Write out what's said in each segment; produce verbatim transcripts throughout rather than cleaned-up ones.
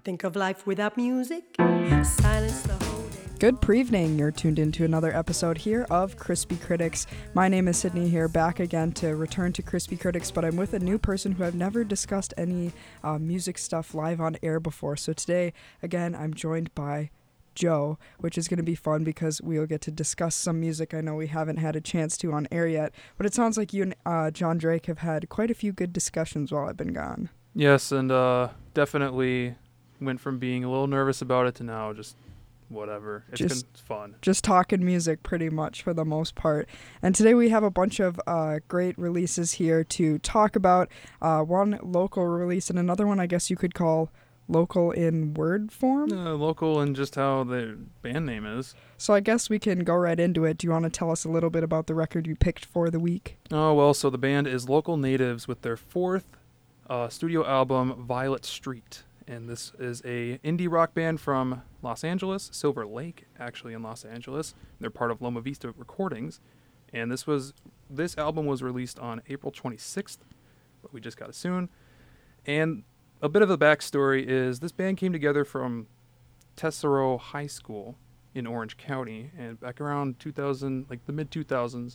Think of life without music? Silence the whole day. Good pre-evening. You're tuned into another episode here of Crispy Critics. My name is Sydney here, back again to return to Crispy Critics, but I'm with a new person who I've never discussed any uh, music stuff live on air before. So today, again, I'm joined by Joe, which is going to be fun because we'll get to discuss some music I know we haven't had a chance to on air yet. But it sounds like you and uh, John Drake have had quite a few good discussions while I've been gone. Yes, and uh, definitely went from being a little nervous about it to now just whatever. It's Just- been fun. Just talking music pretty much for the most part. And today we have a bunch of uh, great releases here to talk about. Uh, one local release and another one I guess you could call local in word form. Uh, local and just how the band name is. So I guess we can go right into it. Do you want to tell us a little bit about the record you picked for the week? Oh, well, so the band is Local Natives with their fourth uh, studio album, Violet Street. And this is a indie rock band from Los Angeles, Silver Lake, actually in Los Angeles. They're part of Loma Vista Recordings. And this was this album was released on April twenty-sixth, but we just got it soon. And a bit of the backstory is this band came together from Tesoro High School in Orange County, and back around two thousand, like the mid two thousands.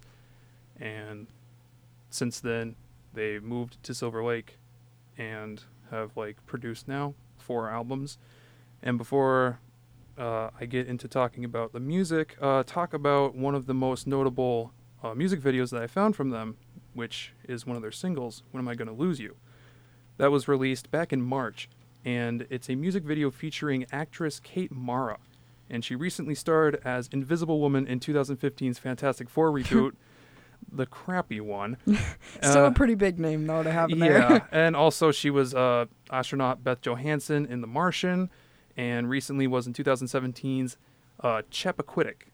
And since then, they moved to Silver Lake and have like produced now four albums. And before uh, I get into talking about the music, uh, talk about one of the most notable uh, music videos that I found from them, which is one of their singles, When Am I Gonna Lose You? That was released back in March, and it's a music video featuring actress Kate Mara. And she recently starred as Invisible Woman in twenty fifteen's Fantastic Four reboot, the crappy one. Still Uh, a pretty big name though to have in Yeah, there. and also she was uh, astronaut Beth Johansson in The Martian, and recently was in twenty seventeen's uh, Chappaquiddick.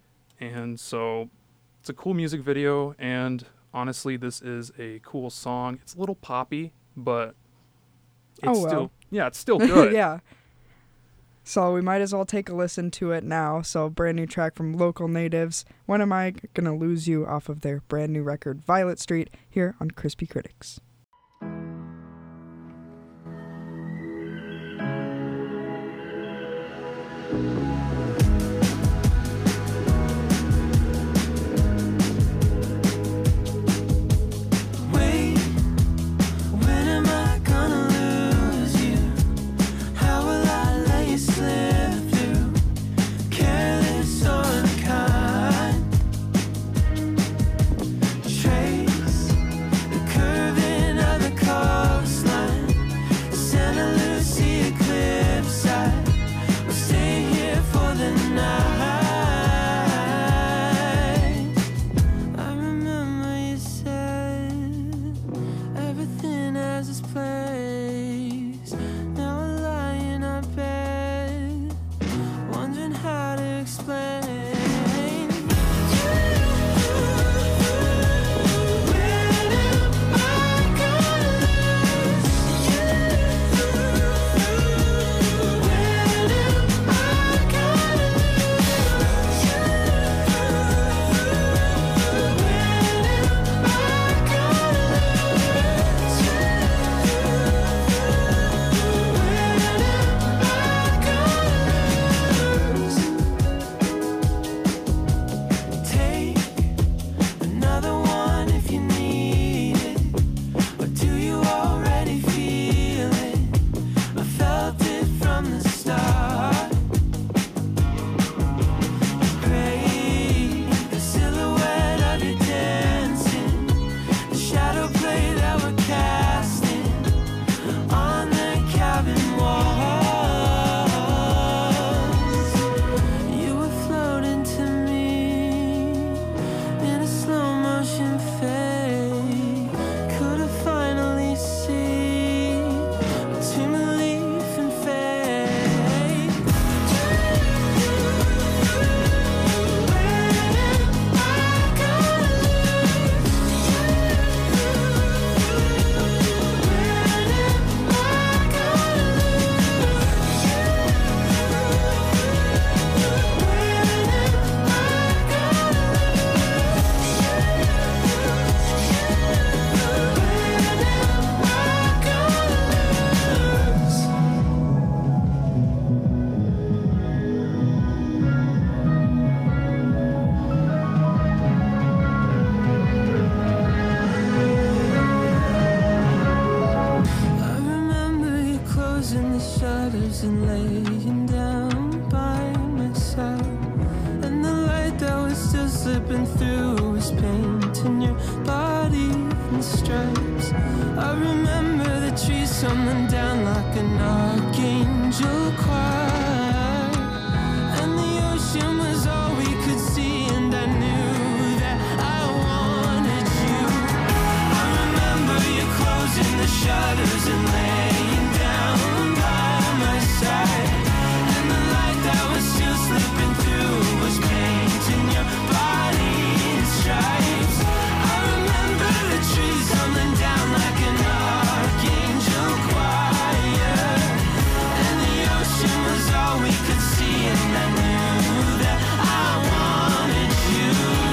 And so it's a cool music video, and honestly, this is a cool song. It's a little poppy, but it's Oh, well. still yeah, it's still good. Yeah. So we might as well take a listen to it now. So brand new track from Local Natives, When Am I Gonna Lose You, off of their brand new record Violet Street, here on Crispy Critics. Wait, when am I gonna lose you? How will I let you slip through? Careless or unkind. Trace the curve in shutters and laying down by my side. And the light that was still slipping through was painting your body in stripes. I remember the trees tumbling down like an archangel choir. And the ocean was all we could see, and I knew that I wanted you. I remember you closing the shutters and laying down by my side. And the light that was still slipping through was painting your body in stripes. I remember the trees tumbling down like an archangel choir. And the ocean was all we could see, and I knew that I wanted you.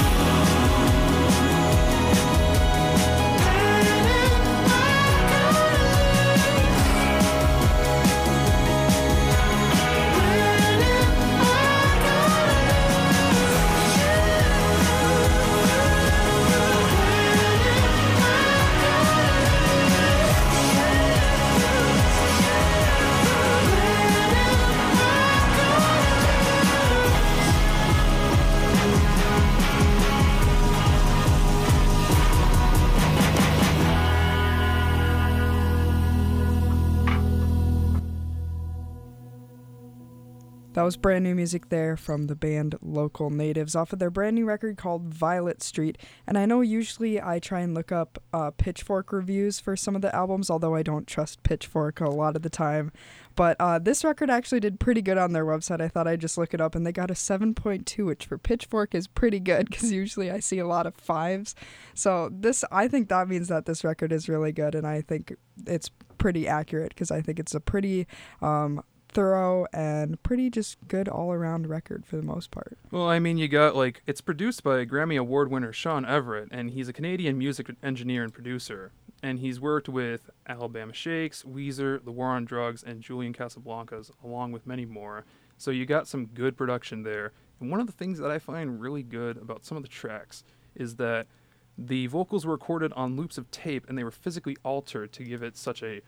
That was brand new music there from the band Local Natives off of their brand new record called Violet Street. And I know usually I try and look up uh, Pitchfork reviews for some of the albums, although I don't trust Pitchfork a lot of the time. But uh, this record actually did pretty good on their website. I thought I'd just look it up, and they got a seven point two, which for Pitchfork is pretty good because usually I see a lot of fives. So this, I think that means that this record is really good, and I think it's pretty accurate because I think it's a pretty um, thorough and pretty just good all-around record for the most part. Well, I mean, you got, like, it's produced by Grammy Award winner Sean Everett, and he's a Canadian music engineer and producer. And he's worked with Alabama Shakes, Weezer, The War on Drugs, and Julian Casablancas, along with many more. So you got some good production there. And one of the things that I find really good about some of the tracks is that the vocals were recorded on loops of tape, and they were physically altered to give it such a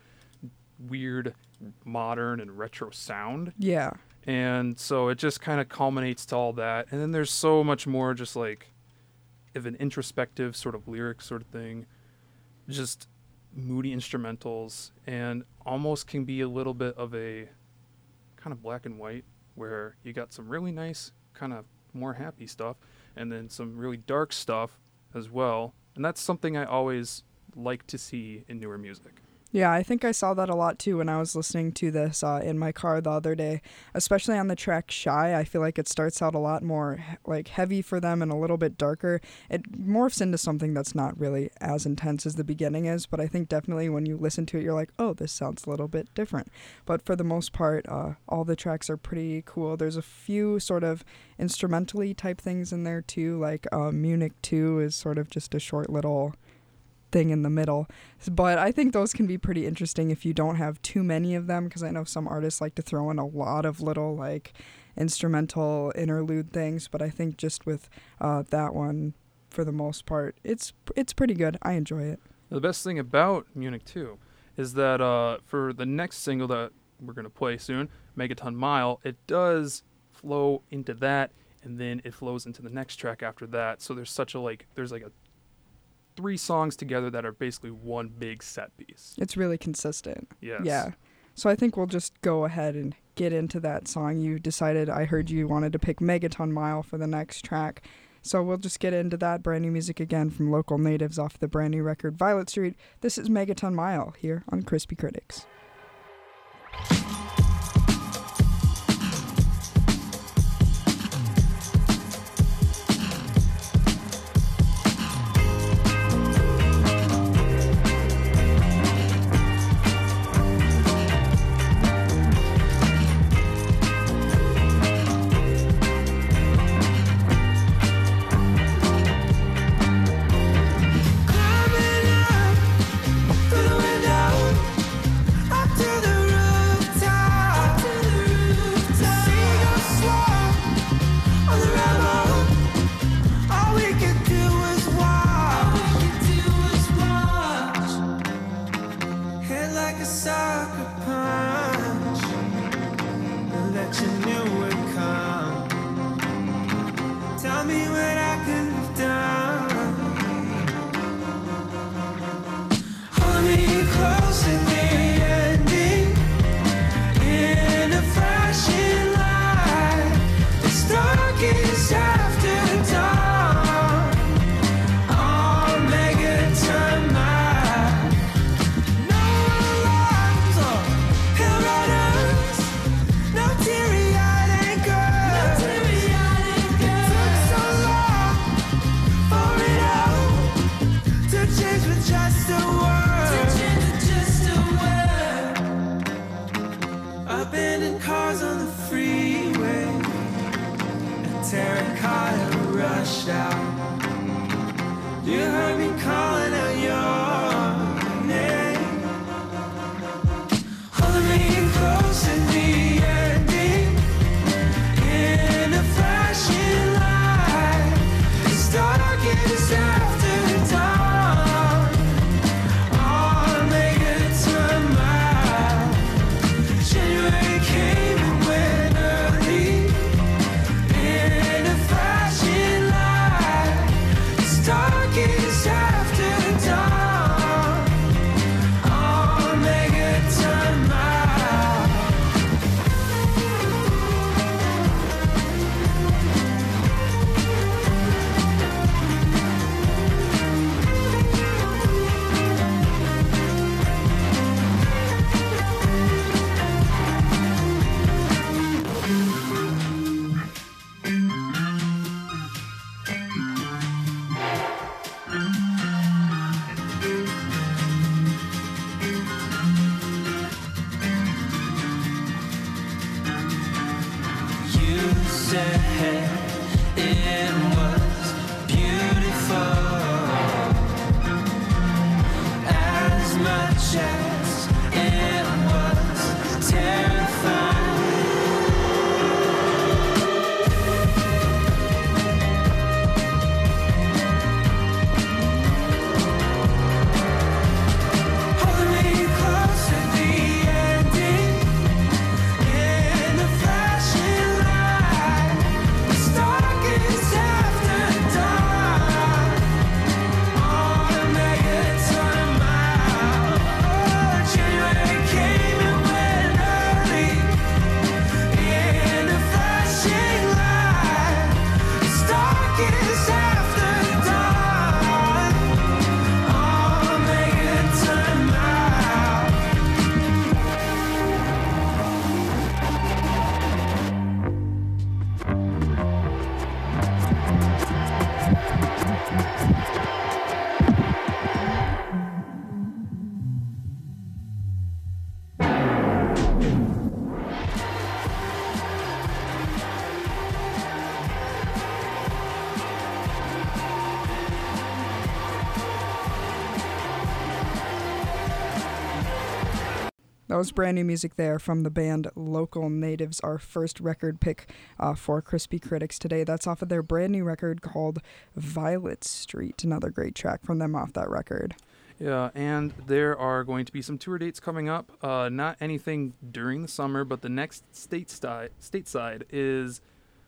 weird, modern, and retro sound. Yeah. And so it just kind of culminates to all that. And then there's so much more just like of an introspective sort of lyric sort of thing. Just moody instrumentals, and almost can be a little bit of a kind of black and white, where you got some really nice kind of more happy stuff and then some really dark stuff as well. And that's something I always like to see in newer music. Yeah, I think I saw that a lot too when I was listening to this uh, in my car the other day, especially on the track Shy. I feel like it starts out a lot more he- like heavy for them and a little bit darker. It morphs into something that's not really as intense as the beginning is, but I think definitely when you listen to it, you're like, oh, this sounds a little bit different. But for the most part, uh, all the tracks are pretty cool. There's a few sort of instrumentally type things in there too, like uh, Munich two is sort of just a short little thing in the middle, but I think those can be pretty interesting if you don't have too many of them, because I know some artists like to throw in a lot of little like instrumental interlude things, but I think just with uh, that one, for the most part, it's it's pretty good. I enjoy it. The best thing about Munich two is that uh, for the next single that we're going to play soon, Megaton Mile, it does flow into that, and then it flows into the next track after that. So there's such a like there's like a three songs together that are basically one big set piece. It's really consistent. Yes. Yeah. So I think we'll just go ahead and get into that song. You decided, I heard you wanted to pick Megaton Mile for the next track. So we'll just get into that brand new music again from Local Natives off the brand new record Violet Street. This is Megaton Mile here on Crispy Critics. Climbing up through the window, Abandoned cars on the freeway, a terracotta rushed out. You heard me calling out your name, holding me close in the ending, in a flashing light. It's dark, it's after dawn. I'll make it to mile. January came and went early, in a flashing light. It's dark, it's after dawn. I'll make it to mile. You said it was beautiful, as much as it was terrifying. Holding me close at the ending, in a flashing light. It's dark, it's after dawn. I'll make it to mile. Oh, January came and went early, in a flashing light. It's dark, it's after dawn. I'll make it to mile. That was brand new music there from the band Local Natives, our first record pick uh, for Crispy Critics today. That's off of their brand new record called Violet Street. Another great track from them off that record. Yeah, and there are going to be some tour dates coming up. Uh, not anything during the summer, but the next state sti- stateside is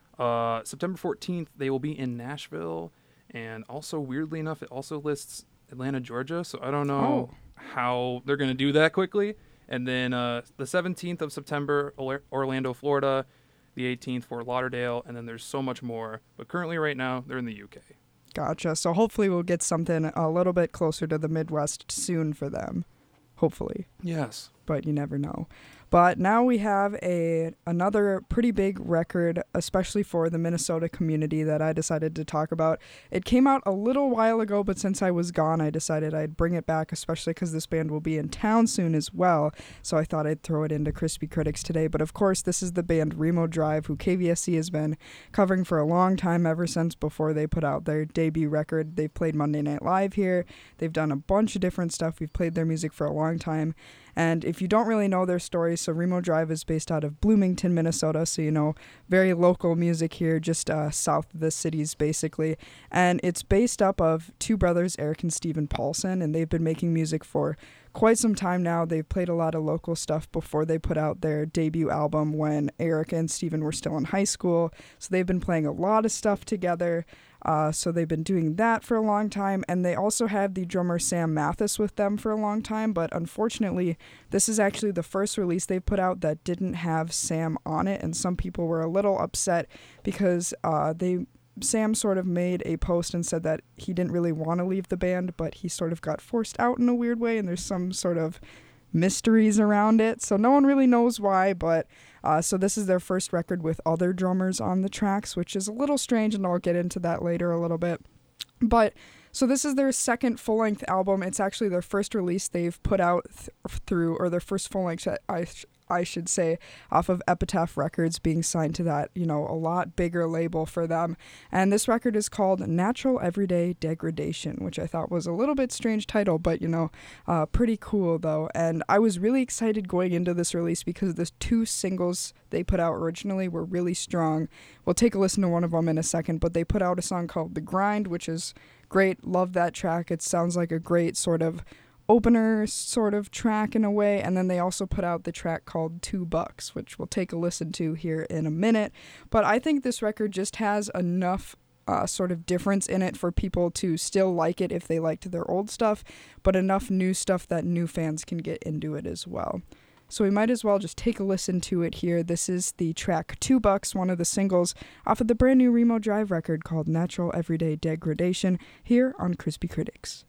uh, September fourteenth. They will be in Nashville, and also, weirdly enough, it also lists Atlanta, Georgia, so I don't know Oh. how they're going to do that quickly. And then uh, the seventeenth of September, Or- Orlando, Florida, the eighteenth, Fort Lauderdale, and then there's so much more. But currently, right now, they're in the U K. Gotcha. So hopefully we'll get something a little bit closer to the Midwest soon for them. Hopefully. Yes. But you never know. But now we have a another pretty big record, especially for the Minnesota community, that I decided to talk about. It came out a little while ago, but since I was gone, I decided I'd bring it back, especially because this band will be in town soon as well. So I thought I'd throw it into Crispy Critics today. But of course, this is the band Remo Drive, who K V S C has been covering for a long time, ever since before they put out their debut record. They've played Monday Night Live here. They've done a bunch of different stuff. We've played their music for a long time. And if you don't really know their story, so Remo Drive is based out of Bloomington, Minnesota, so you know, very local music here, just uh, south of the cities, basically. And it's based up of two brothers, Eric and Steven Paulson, and they've been making music for quite some time now. They've played a lot of local stuff before they put out their debut album when Eric and Steven were still in high school, so they've been playing a lot of stuff together. Uh, so they've been doing that for a long time, and they also have the drummer Sam Mathis with them for a long time, but unfortunately, this is actually the first release they've put out that didn't have Sam on it, and some people were a little upset because uh, they Sam sort of made a post and said that he didn't really want to leave the band, but he sort of got forced out in a weird way, and there's some sort of mysteries around it, so no one really knows why. But uh, so this is their first record with other drummers on the tracks, which is a little strange, and I'll get into that later a little bit. But so this is their second full-length album. It's actually their first release they've put out th- through, or their first full-length, I, sh- I should say, off of Epitaph Records, being signed to that, you know, a lot bigger label for them. And this record is called Natural Everyday Degradation, which I thought was a little bit strange title, but, you know, uh, pretty cool though. And I was really excited going into this release because the two singles they put out originally were really strong. We'll take a listen to one of them in a second, but they put out a song called The Grind, which is great. Love that track. It sounds like a great sort of opener sort of track in a way. And then they also put out the track called Two Bucks, which we'll take a listen to here in a minute. But I think this record just has enough uh, sort of difference in it for people to still like it if they liked their old stuff, but enough new stuff that new fans can get into it as well. So we might as well just take a listen to it here. This is the track Two Bucks, one of the singles off of the brand new Remo Drive record called Natural Everyday Degradation, here on Crispy Critics.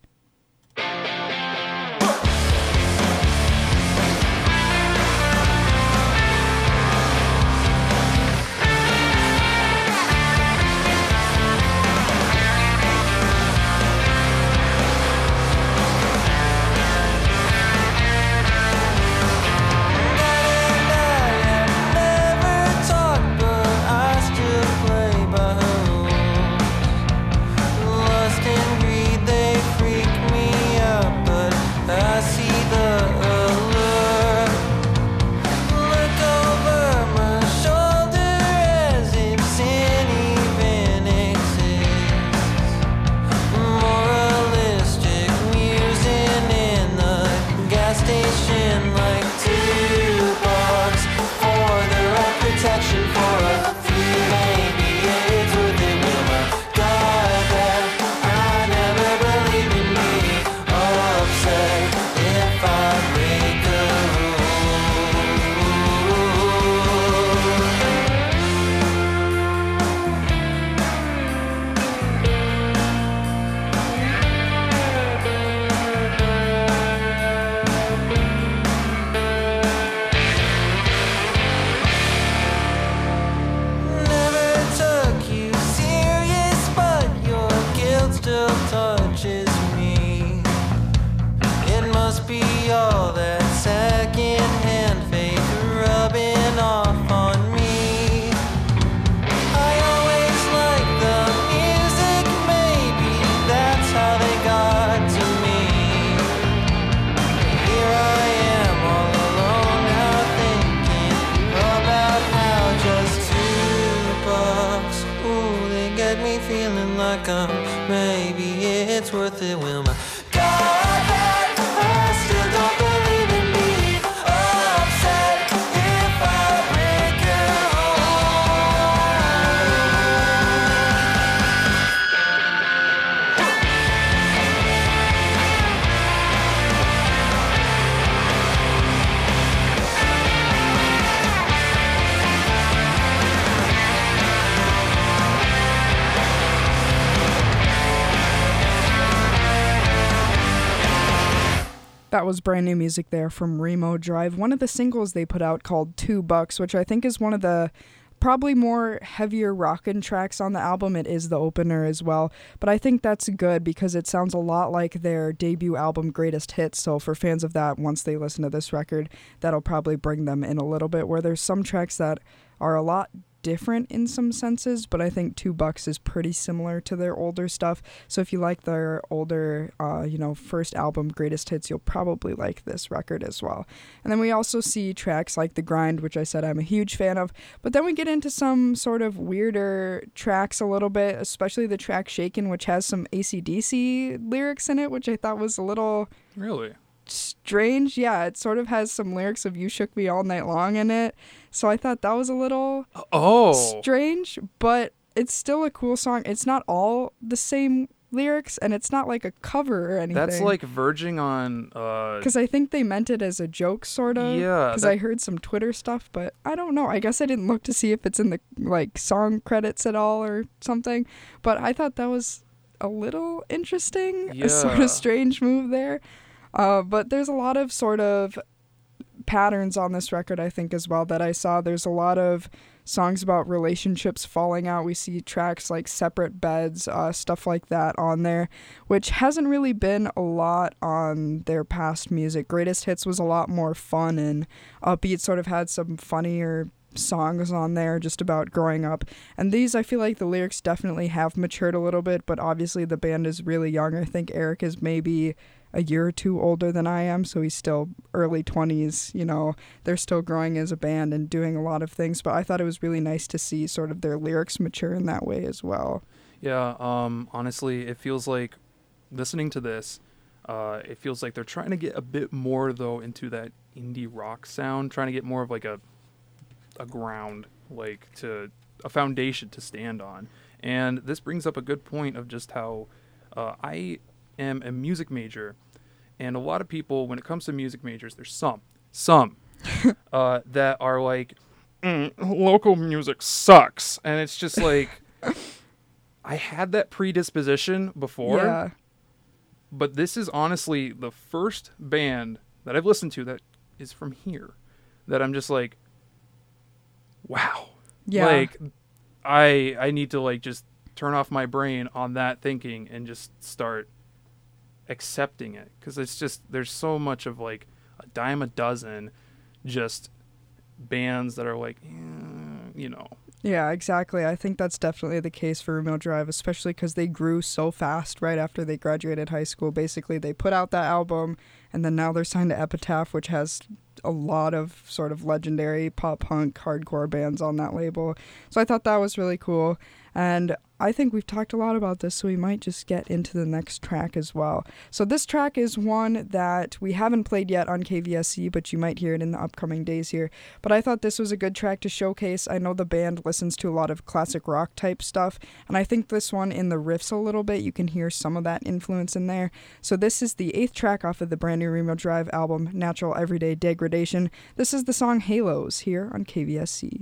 Maybe it's worth it. Will my God back? I still don't believe in me. Upset if I break That was brand new music there from Remo Drive, one of the singles they put out called Two Bucks, which I think is one of the probably more heavier rockin' tracks on the album. It is the opener as well, but I think that's good because it sounds a lot like their debut album Greatest Hits. So for fans of that, once they listen to this record, that'll probably bring them in a little bit, where there's some tracks that are a lot different in some senses, but I think Two Bucks is pretty similar to their older stuff. So if you like their older, uh, you know, first album, Greatest Hits, you'll probably like this record as well. And then we also see tracks like The Grind, which I said I'm a huge fan of, but then we get into some sort of weirder tracks a little bit, especially the track Shaken, which has some A C D C lyrics in it, which I thought was a little... Really? strange. Yeah, it sort of has some lyrics of You Shook Me All Night Long in it. So I thought that was a little oh strange, but it's still a cool song. It's not all the same lyrics, and it's not like a cover or anything. That's like verging on... Because uh, I think they meant it as a joke, sort of. Yeah. Because that... I heard some Twitter stuff, but I don't know. I guess I didn't look to see if it's in the like song credits at all or something. But I thought that was a little interesting. Yeah. A sort of strange move there. Uh, but there's a lot of sort of patterns on this record, I think, as well, that I saw. There's a lot of songs about relationships falling out. We see tracks like Separate Beds, uh, stuff like that on there, which hasn't really been a lot on their past music. Greatest Hits was a lot more fun and upbeat, sort of had some funnier songs on there just about growing up. And these, I feel like the lyrics definitely have matured a little bit, but obviously the band is really young. I think Eric is maybe a year or two older than I am, so he's still early twenties, you know, they're still growing as a band and doing a lot of things, but I thought it was really nice to see sort of their lyrics mature in that way as well. Yeah, um, honestly, it feels like, listening to this, uh, it feels like they're trying to get a bit more, though, into that indie rock sound, trying to get more of like a a ground, like to a foundation to stand on. And this brings up a good point of just how uh, I am a music major, and a lot of people, when it comes to music majors, there's some, some uh, that are like, mm, local music sucks. And it's just like, I had that predisposition before, Yeah. but this is honestly the first band that I've listened to that is from here that I'm just like, wow. Yeah. Like, I I need to like just turn off my brain on that thinking and just start accepting it, because it's just, there's so much of like a dime a dozen just bands that are like, eh, you know. Yeah, exactly. I think that's definitely the case for Remote Drive, especially because they grew so fast right after they graduated high school. Basically, they put out that album, and then now they're signed to Epitaph, which has a lot of sort of legendary pop punk hardcore bands on that label. So I thought that was really cool. And I think we've talked a lot about this, so we might just get into the next track as well. So this track is one that we haven't played yet on K V S C, but you might hear it in the upcoming days here. But I thought this was a good track to showcase. I know the band listens to a lot of classic rock type stuff, and I think this one, in the riffs a little bit, you can hear some of that influence in there. So this is the eighth track off of the brand new Remote Drive album, Natural Everyday Degradation. This is the song Halos here on K V S C.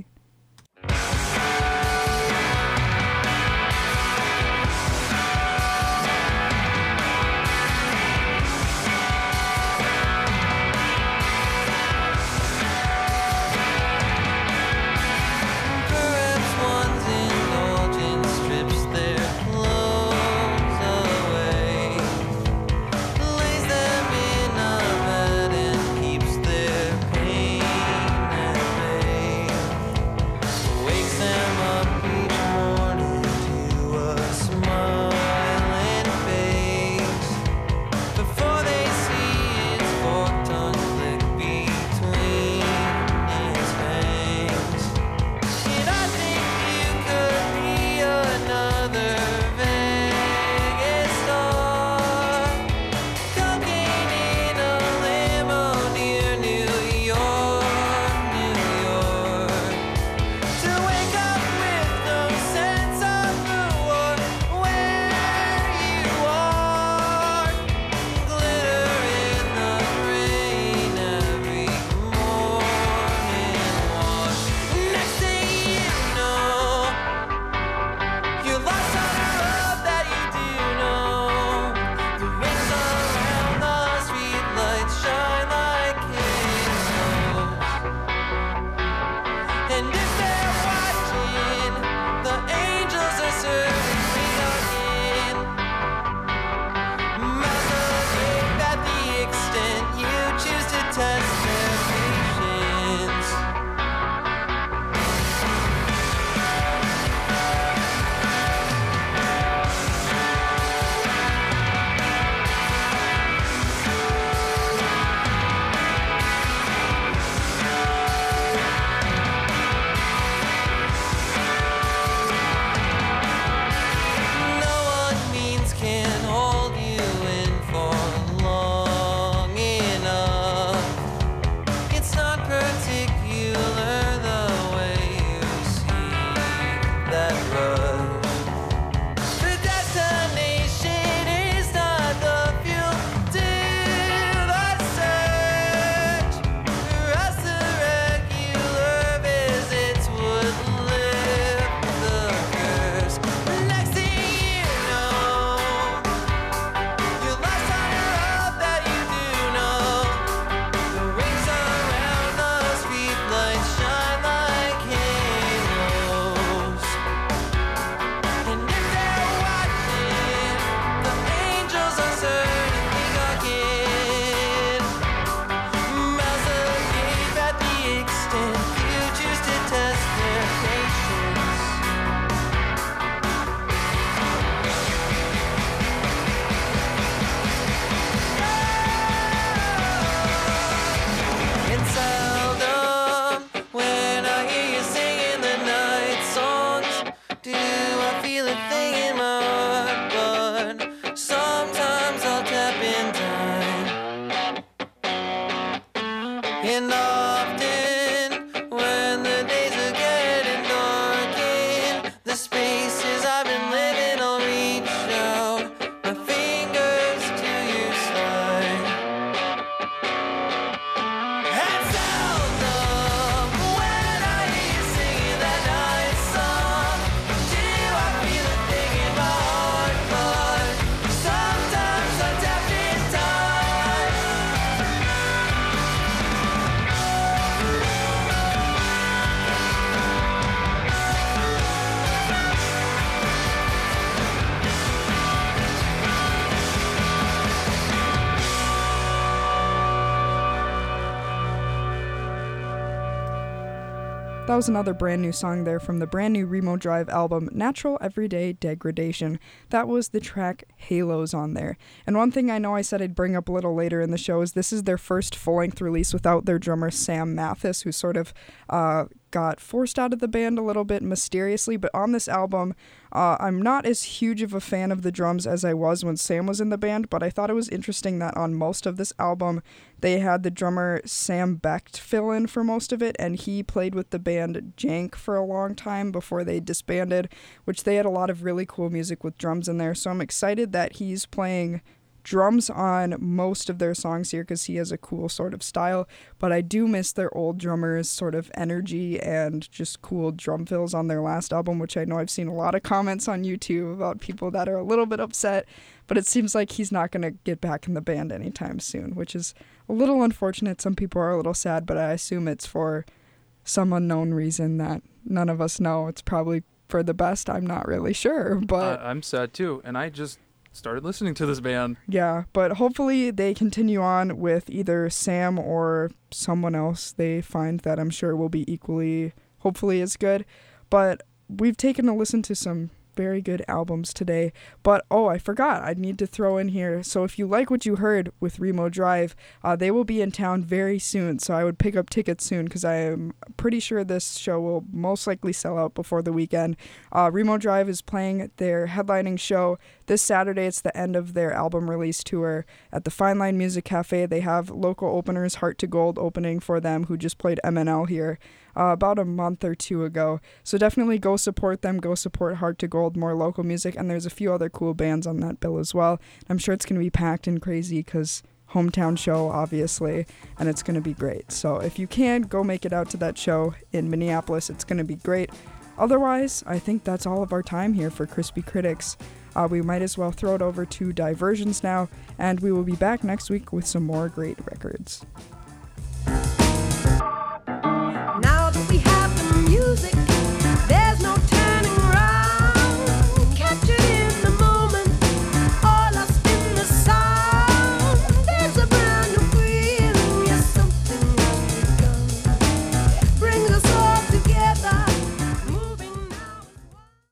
That was another brand new song there from the brand new Remo Drive album, Natural Everyday Degradation. That was the track Halos on there. And one thing I know I said I'd bring up a little later in the show is this is their first full-length release without their drummer Sam Mathis, who sort of uh, got forced out of the band a little bit mysteriously. But on this album, uh, I'm not as huge of a fan of the drums as I was when Sam was in the band, but I thought it was interesting that on most of this album, they had the drummer Sam Becht fill in for most of it, and he played with the band Jank for a long time before they disbanded, which they had a lot of really cool music with drums in there. So I'm excited that he's playing drums on most of their songs here because he has a cool sort of style, but I do miss their old drummers' sort of energy and just cool drum fills on their last album, which I know I've seen a lot of comments on YouTube about people that are a little bit upset, but it seems like he's not going to get back in the band anytime soon, which is a little unfortunate. Some people are a little sad, but I assume it's for some unknown reason that none of us know. It's probably for the best. I'm not really sure, but Uh, I'm sad too, and I just started listening to this band. yeah, but hopefully they continue on with either Sam or someone else they find that I'm sure will be equally, hopefully as good. But we've taken a listen to some very good albums today. But, oh, I forgot. I need to throw in here. So if you like what you heard with Remo Drive, uh, they will be in town very soon. So I would pick up tickets soon because I am pretty sure this show will most likely sell out before the weekend. Uh, Remo Drive is playing their headlining show this Saturday. It's the end of their album release tour at the Fine Line Music Cafe. They have local openers, Heart to Gold, opening for them, who just played M N L here uh, about a month or two ago. So definitely go support them. Go support Heart to Gold, more local music. And there's a few other cool bands on that bill as well. I'm sure it's going to be packed and crazy because hometown show, obviously, and it's going to be great. So if you can, go make it out to that show in Minneapolis. It's going to be great. Otherwise, I think that's all of our time here for Crispy Critics. Uh, we might as well throw it over to Diversions now, and we will be back next week with some more great records.